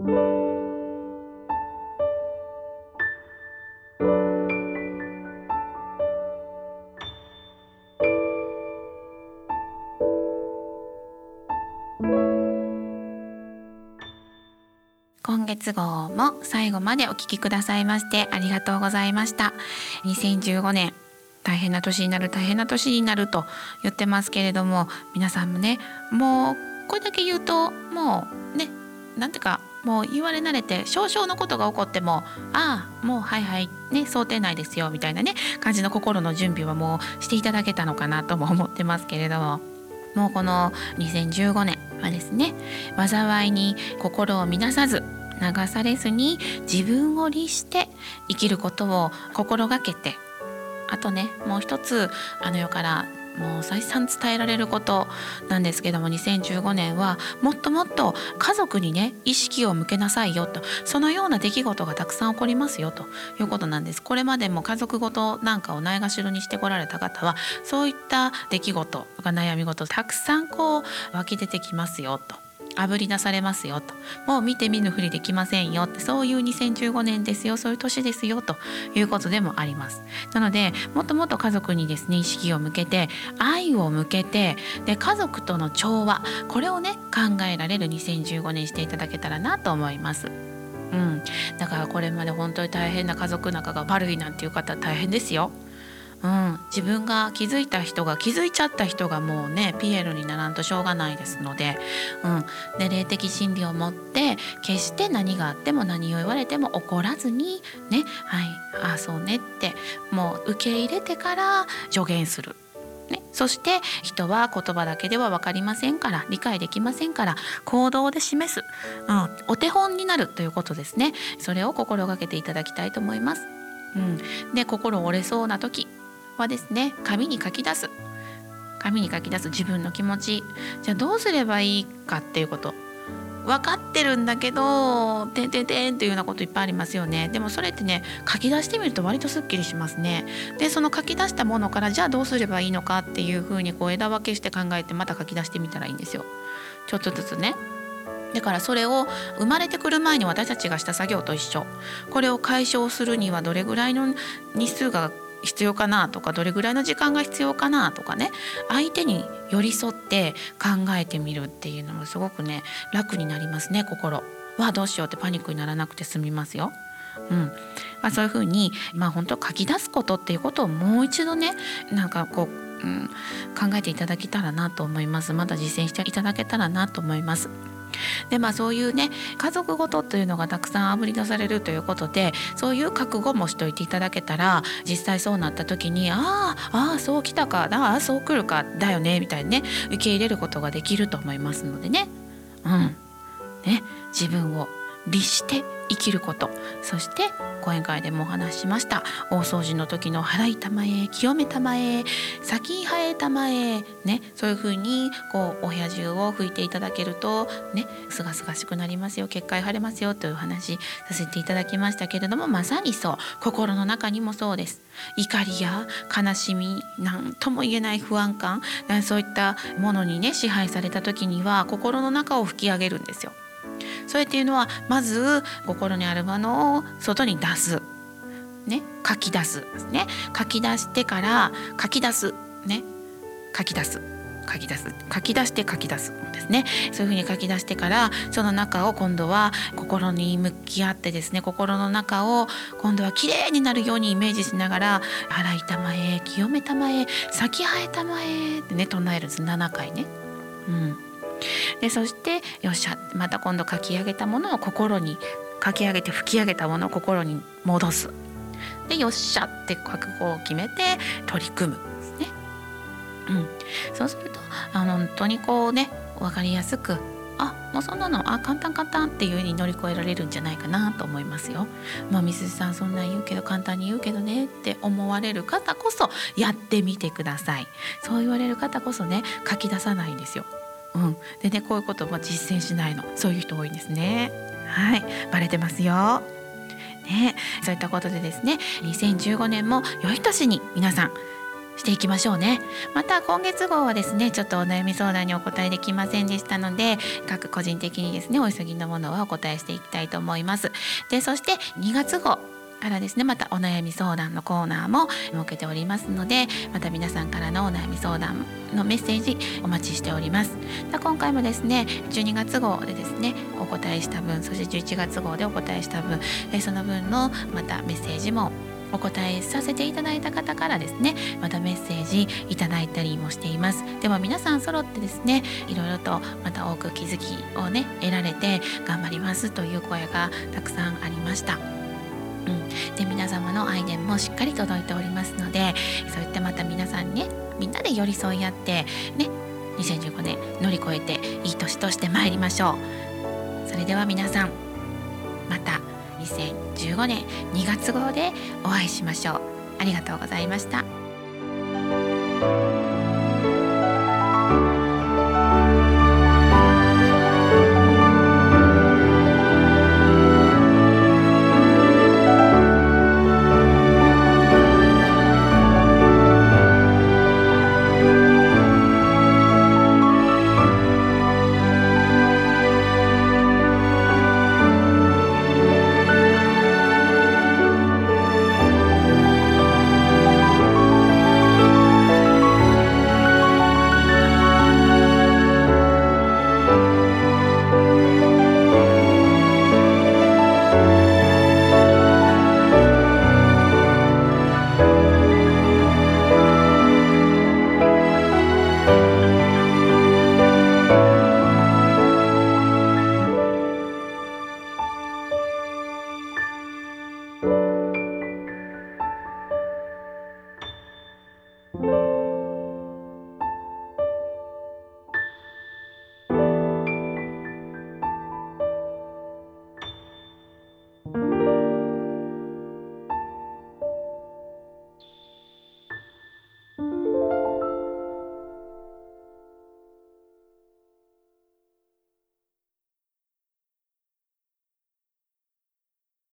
今月号も最後までお聞きくださいましてありがとうございました。2015年大変な年になると言ってますけれども、皆さんもね、もうこれだけ言うともうね、なんていうかもう言われ慣れて、少々のことが起こってももうはいはいね、想定内ですよみたいなね感じの心の準備はもうしていただけたのかなとも思ってますけれども、もうこの2015年はですね、災いに心を乱さず流されずに自分を律して生きることを心がけて、あとね、もう一つ世からもう再三伝えられることなんですけども、2015年はもっともっと家族にね意識を向けなさいよと、そのような出来事がたくさん起こりますよということなんです。これまでも家族ごとなんかをないがしろにしてこられた方は、そういった出来事とか悩み事たくさん湧き出てきますよと、あぶり出されますよと、もう見て見ぬふりできませんよって、そういう2015年ですよ、そういう年ですよということでもあります。なのでもっともっと家族にですね意識を向けて、愛を向けて、で家族との調和、これをね考えられる2015年していただけたらなと思います。だからこれまで本当に大変な家族仲が悪いなんていう方大変ですよ。自分が気づいちゃった人がもうねピエロにならんとしょうがないですので、で霊的真理を持って決して何があっても何を言われても怒らずにね、そうねってもう受け入れてから助言する。そして人は言葉だけでは分かりませんから、理解できませんから行動で示す、お手本になるということですね。それを心がけていただきたいと思います。で心折れそうな時はですね、紙に書き出す自分の気持ち、じゃあどうすればいいかっていうこと、分かってるんだけどてんてんてんっていうようなこといっぱいありますよね。でもそれってね、書き出してみると割とすっきりしますね。でその書き出したものからじゃあどうすればいいのかっていうふうに枝分けして考えてまた書き出してみたらいいんですよ。ちょっとずつね。だからそれを生まれてくる前に私たちがした作業と一緒。これを解消するにはどれぐらいの日数が必要かなとか、どれぐらいの時間が必要かなとかね、相手に寄り添って考えてみるっていうのもすごくね楽になりますね。心はどうしようってパニックにならなくて済みますよ。そういうふうに本当書き出すことっていうことをもう一度ね考えていただけたらなと思います。また実践していただけたらなと思います。でそういうね家族ごとというのがたくさんあぶり出されるということで、そういう覚悟もしといていただけたら、実際そうなった時にそうきたか、そう来るかだよねみたいにね受け入れることができると思いますのでね。自分を律して生きること、そして講演会でもお話ししました大掃除の時の払いたまえ、清めたまえ、先生えたまえね、そういう風にお部屋中を拭いていただけるとね、すがすがしくなりますよ、結界晴れますよというお話させていただきましたけれども、まさにそう、心の中にもそうです。怒りや悲しみ、なんとも言えない不安感、そういったものにね支配された時には心の中を吹き上げるんですよ。それっていうのはまず心にあるものを外に出す、書き出すですね。書き出してから書き出すね、書き出して書き出すんですね。そういうふうに書き出してから、その中を今度は心に向き合ってですね、心の中を今度はきれいになるようにイメージしながら、洗いたまえ、清めたまえ、咲き生えたまえってね唱えるんです。7回ね。でそしてよっしゃ、また今度書き上げたものを心に、書き上げて吹き上げたものを心に戻す。でよっしゃって覚悟を決めて取り組むですね。そうすると本当に分かりやすく、もうそんなの簡単っていう風に乗り越えられるんじゃないかなと思いますよ。みすずさんそんなん言うけど簡単に言うけどねって思われる方こそやってみてください。そう言われる方こそね書き出さないんですよ。でね、こういうことも実践しないの、そういう人多いんですね。バレてますよ。そういったことでですね、2015年も良い年に皆さんしていきましょうね。また今月号はですね、ちょっとお悩み相談にお答えできませんでしたので、各個人的にですね、お急ぎのものはお答えしていきたいと思います。で、そして2月号からですね、またお悩み相談のコーナーも設けておりますので、また皆さんからのお悩み相談のメッセージお待ちしております。今回もですね、12月号でですねお答えした分、そして11月号でお答えした分、その分のまたメッセージもお答えさせていただいた方からですね、またメッセージいただいたりもしています。でも皆さん揃ってですね、いろいろとまた多く気づきをね得られて頑張りますという声がたくさんありました。で、皆様の愛伝もしっかり届いておりますので、そういったまた皆さんね、みんなで寄り添い合ってね、2015年乗り越えていい年としてまいりましょう。それでは皆さん、また2015年2月号でお会いしましょう。ありがとうございました。